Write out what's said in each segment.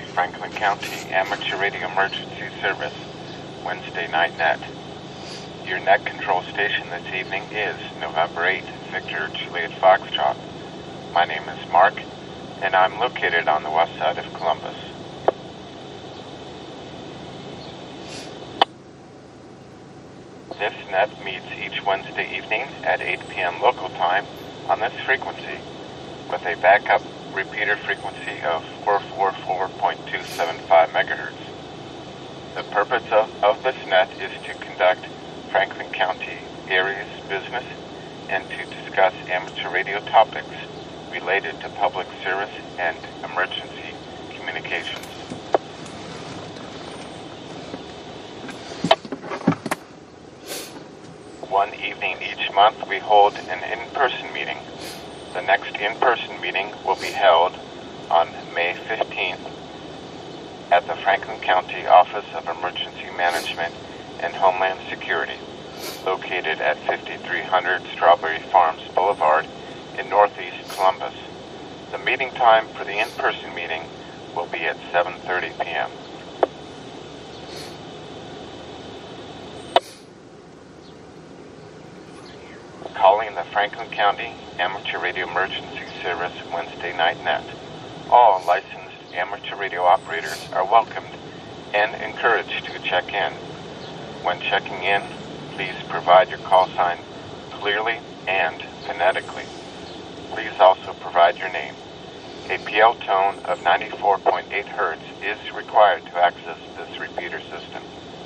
Franklin County Amateur Radio Emergency Service Wednesday Night Net. Your net control station this evening is November 8th, Victor Juliet Foxtrot. My name is Mark, and I'm located on the west side of Columbus. This net meets each Wednesday evening at 8 p.m. local time on this frequency with a backup repeater frequency of 444.275 megahertz. The purpose of this net is to conduct Franklin County area's business and to discuss amateur radio topics related to public service and emergency communications. One evening each month we hold an in-person meeting. The next in-person meeting will be held on May 15th at the Franklin County Office of Emergency Management and Homeland Security, located at 5300 Strawberry Farms Boulevard in Northeast Columbus. The meeting time for the in-person meeting will be at 7:30 p.m. Calling the Franklin County Amateur Radio Emergency Service Wednesday Night Net. All licensed amateur radio operators are welcomed and encouraged to check in. When checking in, please provide your call sign clearly and phonetically. Please also provide your name. A PL tone of 94.8 Hz is required to access this repeater system.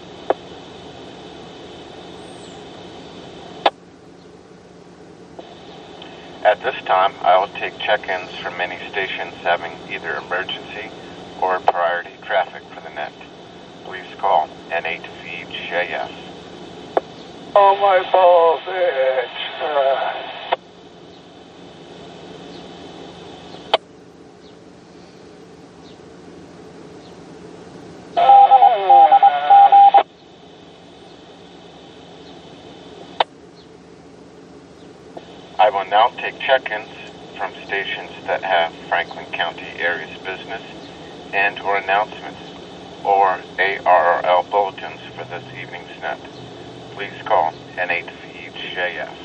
At this time, I will take check-ins from many stations having either emergency or priority traffic for the net. Please call N8VJF. Oh, my balls itch. I will now take check-ins from stations that have Franklin County area's business and or announcements or ARRL bulletins for this evening's net. Please call N8VJF.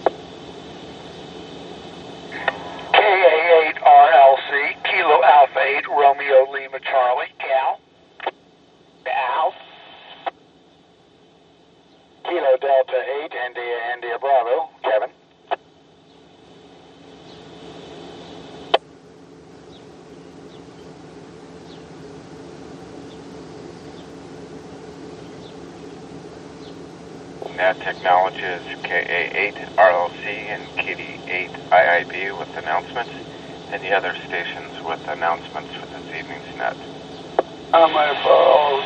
KA8RLC, Kilo Alpha 8, Romeo Lima Charlie, Cal. Al. Kilo Delta 8, India Bravo, Kevin. Net technology is KA8RLC and KD8IIB with announcements, and the other stations with announcements for this evening's net. Oh, my balls.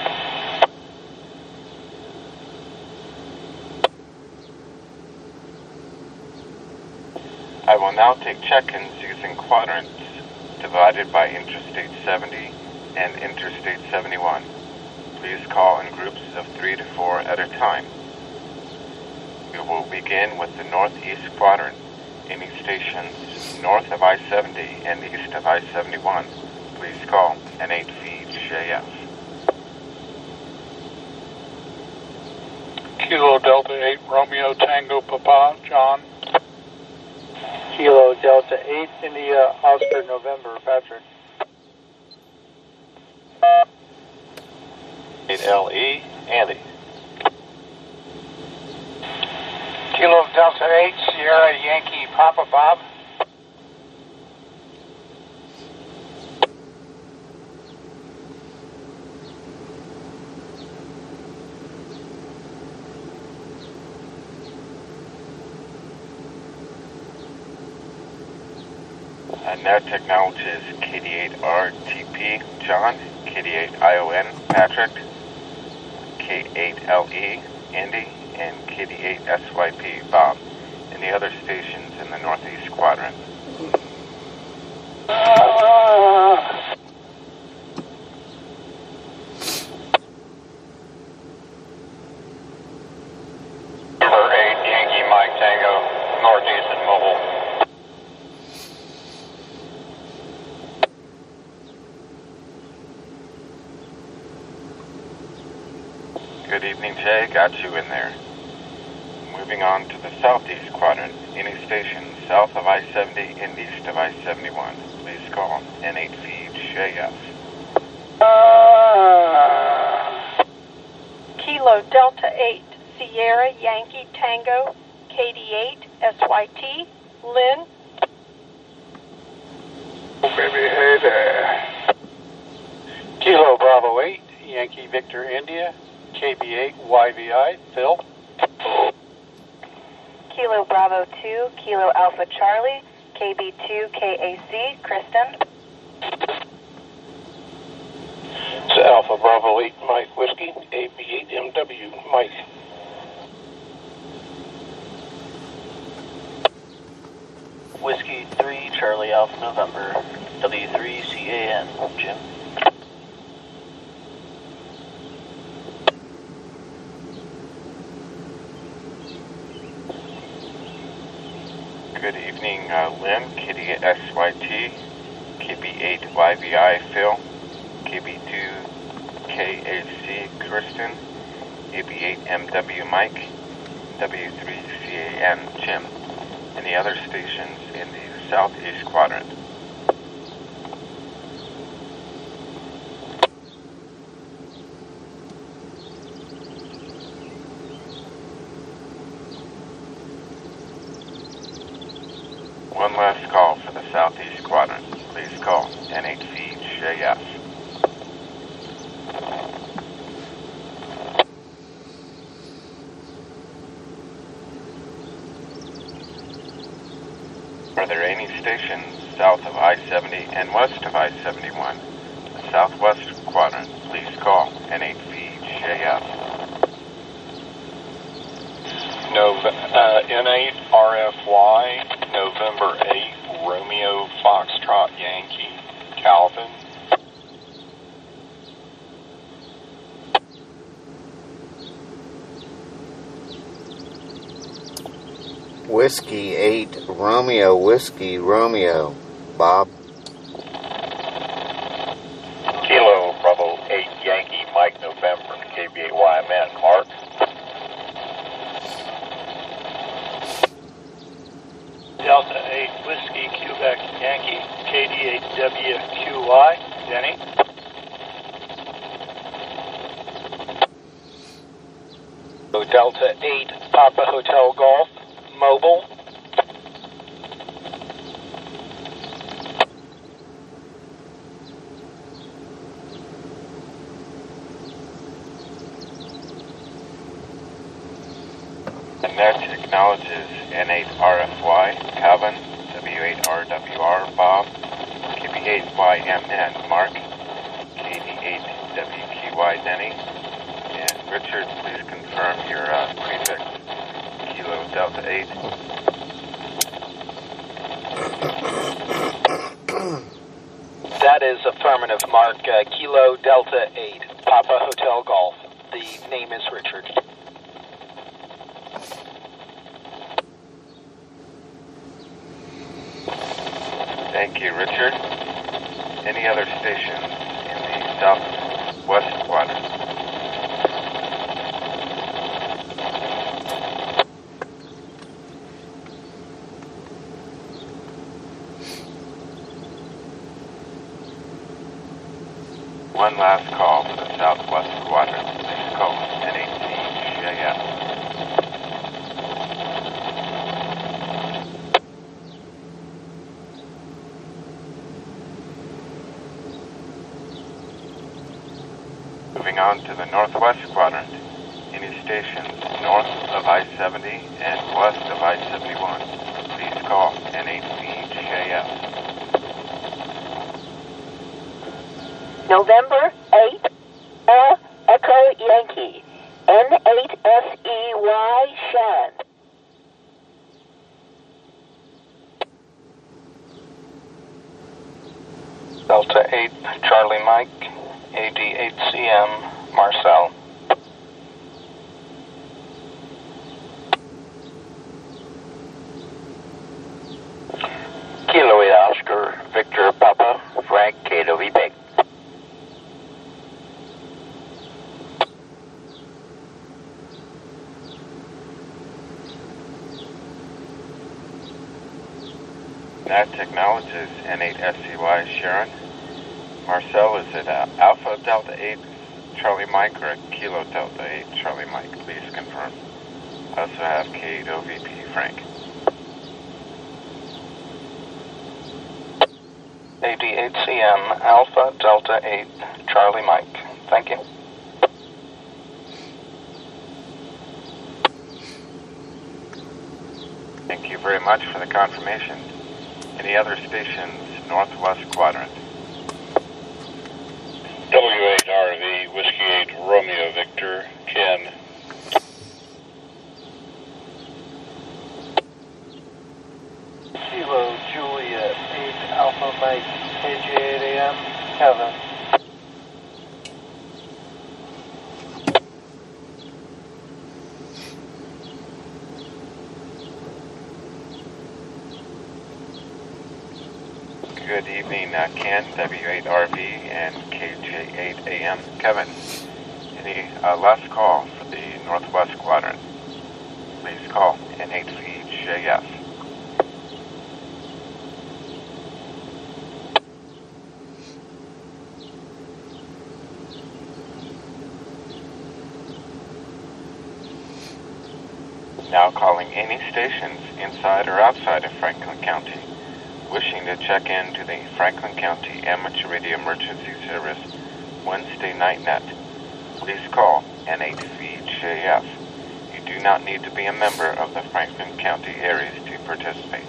I will now take check-ins using quadrants divided by Interstate 70 and Interstate 71. Please call in groups of 3 to 4 at a time. We will begin with the northeast quadrant. Any stations north of I-70 and east of I-71, please call N8VJF. Kilo Delta 8, Romeo Tango Papa, John. Kilo Delta 8, India Oscar November, Patrick. 8LE, Andy. Kilo Delta 8, Sierra Yankee Papa Bob. Net technology is KD8RTP, John, KD8ION, Patrick, K8LE, Andy, and KD8SYP, Bob, and the other stations in the northeast quadrant. Number 8, Yankee Mike Tango, northeast and mobile. Good evening, Jay. Got you in there. Moving on to the southeast quadrant. Any station south of I-70 and east of I-71. Please call N8VHAF. Kilo Delta 8, Sierra Yankee Tango, KD8, SYT, Lynn. Oh, baby, hey there. Kilo Bravo 8, Yankee Victor India, KB8, YVI, Phil. Kilo Bravo 2, Kilo Alpha Charlie, KB2, KAC, Kristen. It's Alpha Bravo 8, Mike Whiskey, AB8MW, Mike. Whiskey 3, Charlie Alpha November, W3CAN, Jim. Good evening, Lynn, Kitty SYT, KB8 YVI, Phil, KB2 KAC, Kristen, AB8 MW, Mike, W3CAN, Jim. Any other stations in the southeast quadrant? One last call for the southeast quadrant. Please call N8VHAF. Are there any stations south of I-70 and west of I-71? The southwest quadrant, please call N8VHAF. N8 RFY, November 8, Romeo Foxtrot Yankee, Calvin. Whiskey 8, Romeo, Whiskey, Romeo, Bob. Kilo Bravo 8, Yankee, Mike, November, KB8YMN, Mark. Delta 8, Whiskey, Quebec, Yankee, KD8WQY, Denny. Delta 8, Papa Hotel Golf, Mobile. The net acknowledges N8RFY, Calvin, W8RWR, Bob, KB8YMN, Mark, KD8WQY, Denny, and Richard, please confirm your prefix, Kilo Delta 8. That is affirmative, Mark. Kilo Delta 8, Papa Hotel Golf. The name is Richard. Thank you, Richard. Any other stations in the southwest quadrant? One last call for the southwest quadrant. Please call N8VHAF. Moving on to the northwest quadrant. Any stations north of I-70 and west of I-71, please call N8VHAF. November 8, Echo Yankee, N8SEY, Sharon. Delta 8, Charlie Mike, AD8CM, Marcel. Kilo 8, Oscar, Victor, Papa, Frank, KWB. Nat Technologies N8SCY Sharon. Marcel is at Alpha Delta 8 Charlie Mike or Kilo Delta 8 Charlie Mike. Please confirm. I also have K8OVP Frank. AD8CM Alpha Delta 8 Charlie Mike. Thank you. Thank you very much for the confirmation. Any other stations, Northwest Quadrant? W8RV, Whiskey 8, Romeo Victor, Ken. Kilo Juliet 8 Alpha Mike KG8 AM Kevin. Good evening, Ken, W8RV, and KJ8AM. Kevin, any last call for the Northwest Quadrant? Please call N8VJF. Now calling any stations inside or outside of Franklin County wishing to check into the Franklin County Amateur Radio Emergency Service Wednesday Night Net. Please call N8VJF. You do not need to be a member of the Franklin County areas to participate.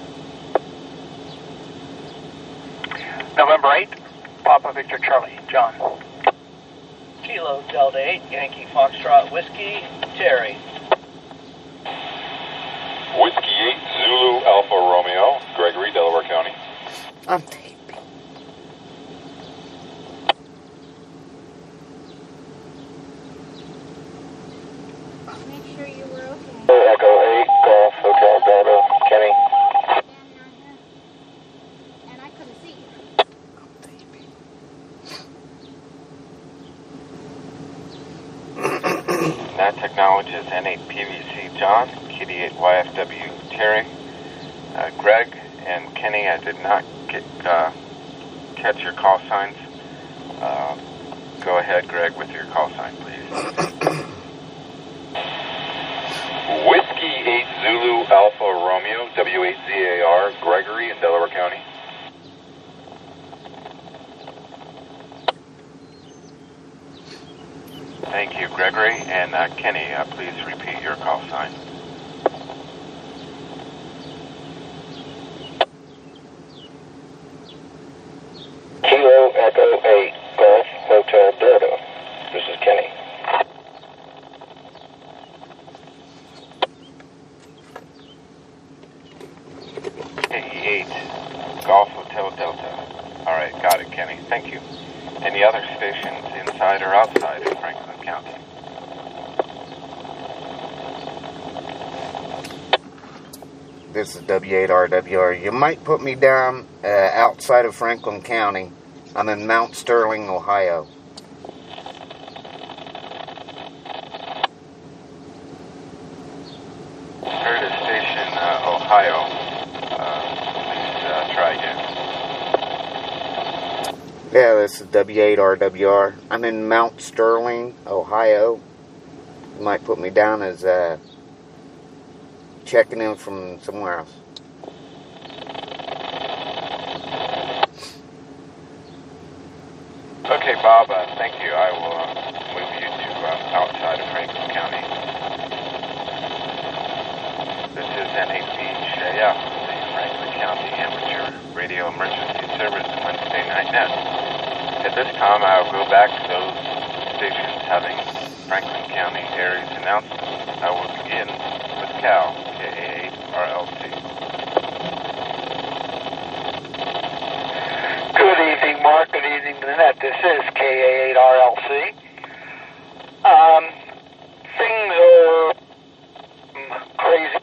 November 8th, Papa Victor Charlie, John. Kilo Delta 8 Yankee Foxtrot Whiskey Terry. Whiskey 8 Zulu Alpha Romeo, Gregory, Delaware County. I'm taping. Make sure you were okay. Echo 8, Golf Hotel Delta, Kenny. And I couldn't see you. I'm taping. Nat Technologies N8PVC John, KD8YFW Terry, Greg, and Kenny. I did not catch your call signs. Go ahead, Greg, with your call sign, please. Whiskey 8 Zulu Alpha Romeo, W8ZAR, Gregory in Delaware County. Thank you, Gregory. And Kenny, please repeat your call sign. Kilo Echo 8, Golf Hotel Delta. This is Kenny. KE8, Golf Hotel Delta. All right, got it, Kenny. Thank you. Any other stations inside or outside of Franklin County? This is W8RWR. You might put me down outside of Franklin County. I'm in Mount Sterling, Ohio. Curtis Station, Ohio. Please try again. Yeah, this is W8RWR. I'm in Mount Sterling, Ohio. You might put me down as checking in from somewhere else. Okay, Bob, thank you. I will move you to outside of Franklin County. This is N8VJF, the Franklin County Amateur Radio Emergency Service Wednesday Night Net. At this time, I will go back to those stations having Franklin County areas announcements. I will begin with Cal, KA8RLC. Good evening, Mark. Good evening, Lynette. This is KA8RLC. Things are crazy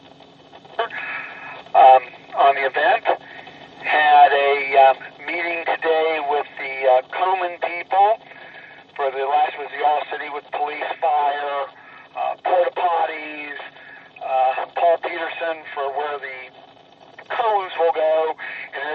on the event. Had a meeting today with the Komen people for the last was the All City with police, fire, porta potties, Paul Peterson for where the cones will go, and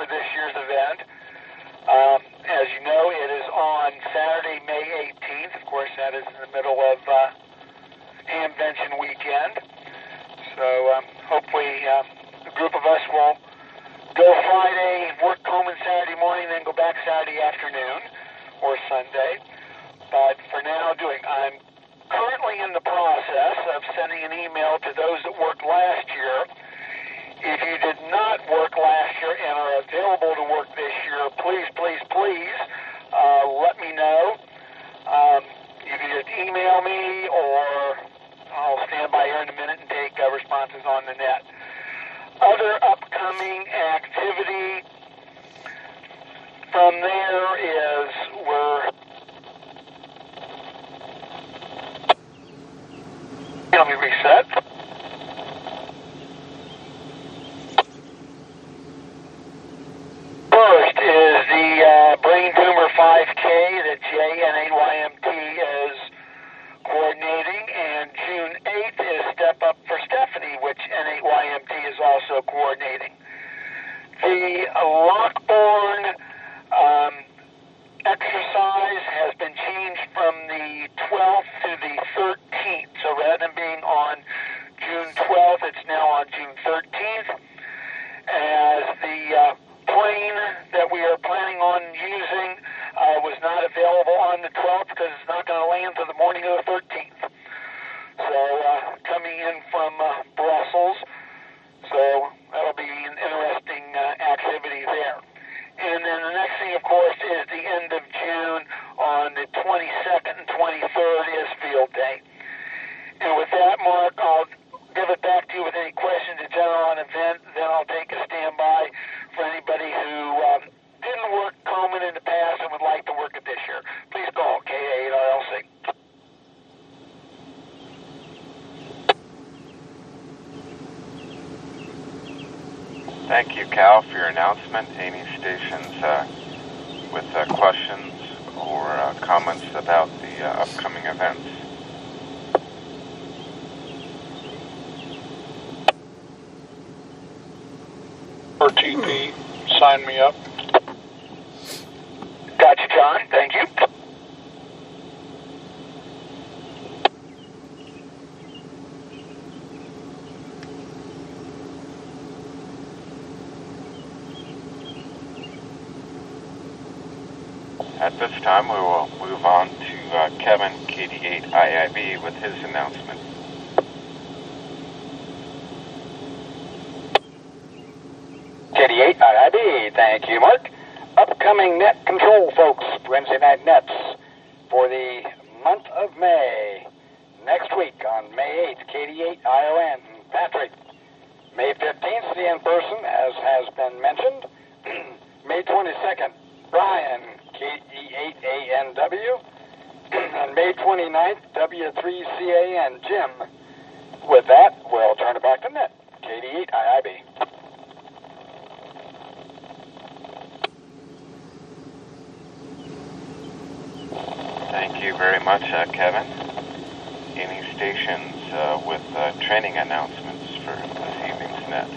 this year's event. As you know, it is on Saturday, May 18th. Of course, that is in the middle of Hamvention weekend. So hopefully a group of us will go Friday, work home on Saturday morning, then go back Saturday afternoon or Sunday. But for now, I'm currently in the process of sending an email to those that worked last year. If you did not work last year and are available to work this year, please, please, please let me know. You can just email me, or I'll stand by here in a minute and take responses on the net. Other upcoming activity from there is let me reset. First is the Brain Tumor 5K that JNAYMT is coordinating, and June 8th is Step Up for Stephanie, which N8YMT is also coordinating. The Lockbourne exercise has been changed from the 12th to the 13th, so rather than being on June 12th, it's now on June 13th, as the plane that we are planning on using was not available on the 12th because it's not going to land until the morning of the 13th. So coming in from Brussels, so that'll be an interesting activity there. And then the next thing, of course, is the end of June on the 22nd and 23rd is Field Day. And with that, Mark, I'll give it back to you with any questions in general on event. Then I'll take a standby for anybody who didn't work Komen in the past and would like to work it this year. Please call KA8RLC. Thank you, Cal, for your announcement. Any stations with questions or comments about the upcoming events? RTP, sign me up. Gotcha, John. Thank you. At this time, we will move on to Kevin, KD8IIB, with his announcement. KD8IIB, thank you, Mark. Upcoming net control, folks, Wednesday night nets for the month of May. Next week on May 8th, KD8ION, Patrick. May 15th, the in-person, as has been mentioned. May 22nd, Brian, KD8ANW. And May 29th, W3CAN, Jim. With that, we'll turn it back to net. KD8IIB. Thank you very much, Kevin. Any stations with training announcements for this evening's net?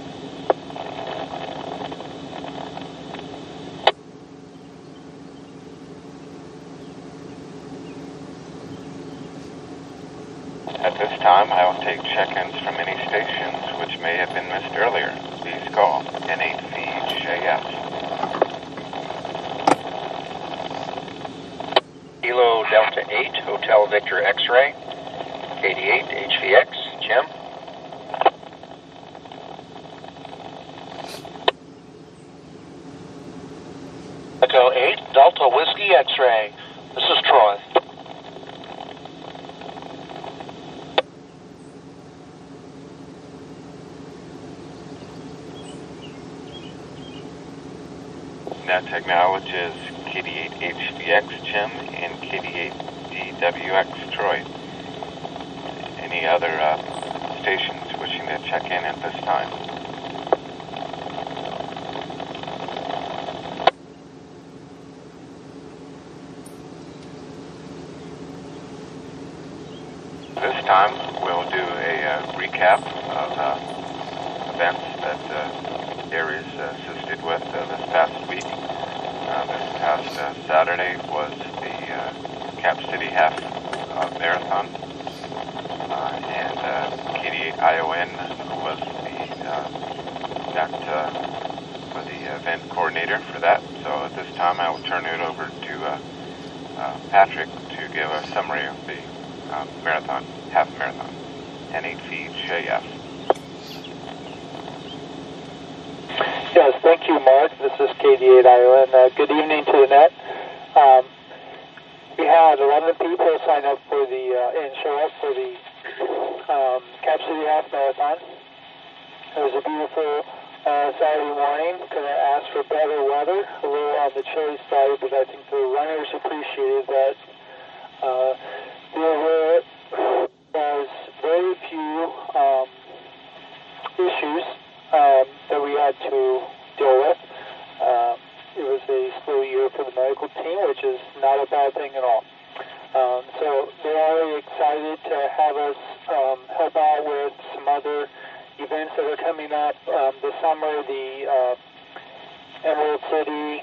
At this time, I will take check-ins from any stations which may have been missed earlier. Please call N8VJS. Kilo Delta 8, Hotel Victor X-Ray, KD8 HVX, Jim. Echo 8, Delta Whiskey X-Ray. This is Troy. Net acknowledges KD8 HVX Jim and KD8 DWX Troy. Any other stations wishing to check in at this time? This time we'll do a recap of events that areas assisted with this past week. This past Saturday was the Cap City Half Marathon, and KD8 ION was the event coordinator for that. So at this time, I will turn it over to Patrick to give a summary of the marathon, half marathon, N8VJF. Yes, thank you, Mark. This is KD8ION. Good evening to the net. We had 11 people sign up for and show up for the Cap City Half Marathon. It was a beautiful Saturday morning. Could have asked for better weather, a little on the chilly side, but I think the runners appreciated that. There was very few issues that we had to deal with. It was a slow year for the medical team, which is not a bad thing at all. So they're already excited to have us help out with some other events that are coming up this summer, the Emerald City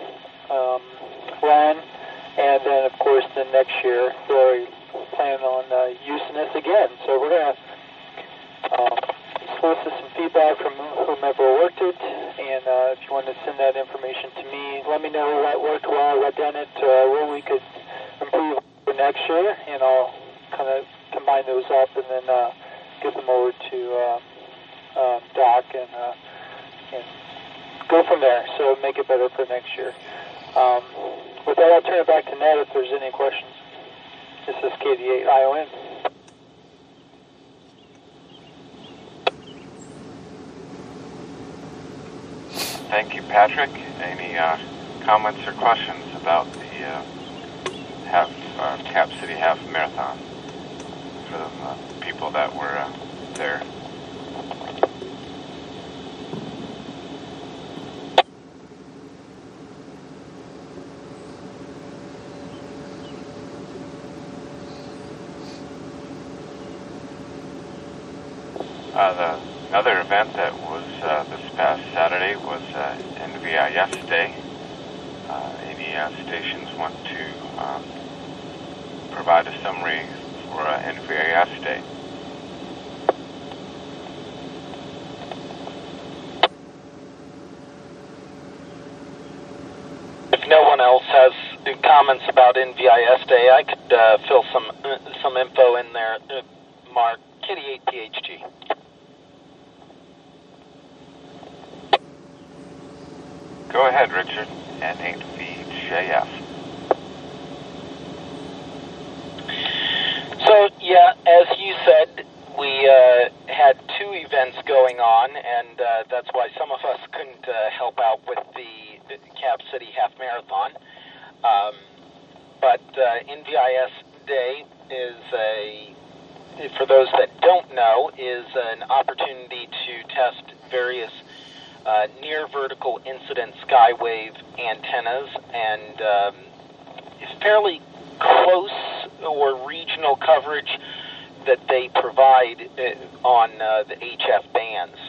run, and then, of course, the next year we're planning on using this again. So we're going to solicit some feedback from whomever worked it, and if you want to send that information to me, let me know what worked well, what didn't, what we could improve for next year, and I'll kind of combine those up and then get them over to Doc and go from there, so make it better for next year. With that, I'll turn it back to Ned if there's any questions. This is KD8ION. Thank you, Patrick. Any comments or questions about the Cap City Half Marathon for the people that were there? The other event that was this past Saturday was NVIS Day. Any stations want to provide a summary for NVIS Day? If no one else has comments about NVIS Day, I could fill some info in there. Mark, KD8PHG. Go ahead, Richard. N8VJF. So, yeah, as you said, we had two events going on, and that's why some of us couldn't help out with the Cap City Half Marathon. But NVIS Day is for those that don't know, is an opportunity to test various near vertical incident skywave antennas and fairly close or regional coverage that they provide on the HF bands.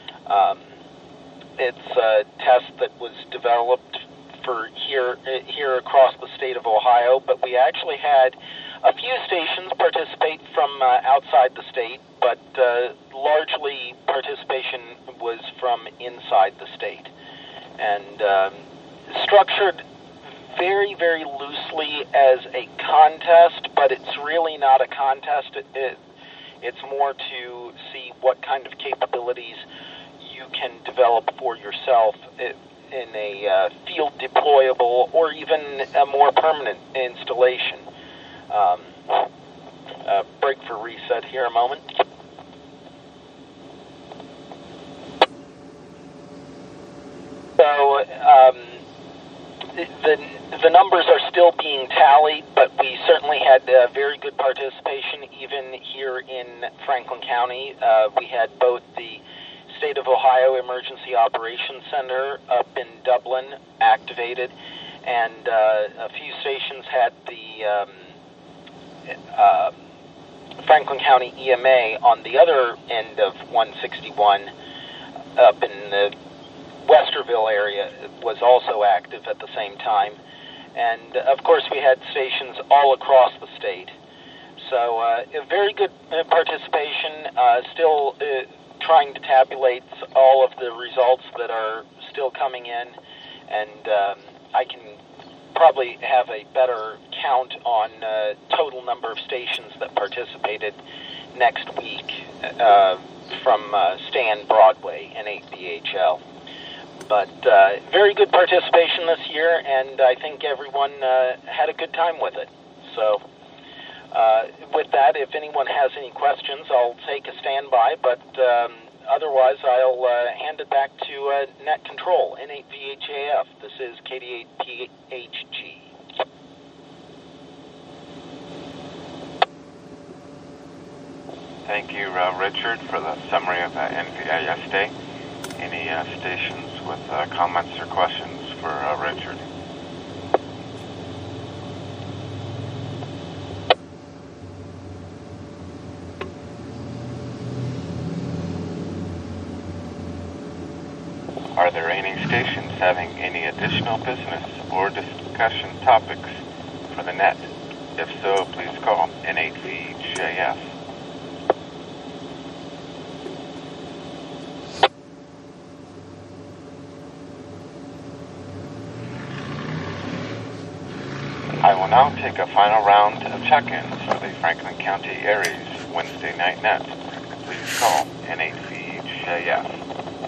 It's a test that was developed for here across the state of Ohio, but we actually had a few stations participate from outside the state, but largely participation was from inside the state. And structured very, very loosely as a contest, but it's really not a contest. It's more to see what kind of capabilities you can develop for yourself in a field deployable or even a more permanent installation. Break for reset here a moment. So the numbers are still being tallied, but we certainly had very good participation even here in Franklin County. We had both the State of Ohio Emergency Operations Center up in Dublin activated, and a few stations had the Franklin County EMA on the other end of 161 up in the Westerville area was also active at the same time. And, of course, we had stations all across the state. So a very good participation, still trying to tabulate all of the results that are still coming in. And I can probably have a better count on total number of stations that participated next week from Stan Broadway and 8BHL. But very good participation this year, and I think everyone had a good time with it. So with that, if anyone has any questions, I'll take a standby, but otherwise I'll hand it back to Net Control, N8VHAF. This is KD8PHG. Thank you, Richard, for the summary of NVIS Day. Any stations with comments or questions for Richard? Are there any stations having any additional business or discussion topics for the net? If so, please call N8VHAF. I will now take a final round of check-ins for the Franklin County Aries Wednesday night net. Please call N8VHAF.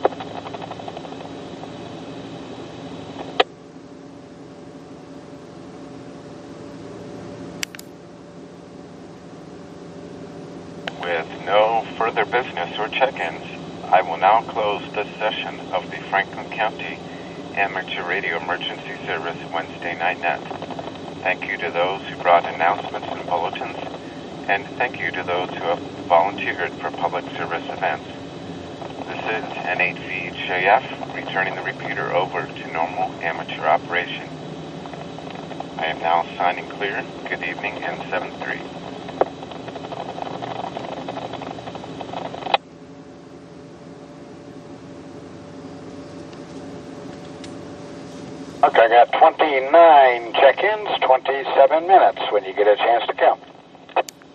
With no further business or check-ins, I will now close this session of the Franklin County Amateur Radio Emergency Service Wednesday night net. Thank you to those who brought announcements and bulletins, and thank you to those who have volunteered for public service events. This is N8VHAF, returning the repeater over to normal amateur operation. I am now signing clear. Good evening, N73. Okay, I got 29 check-ins, 27 minutes when you get a chance to count.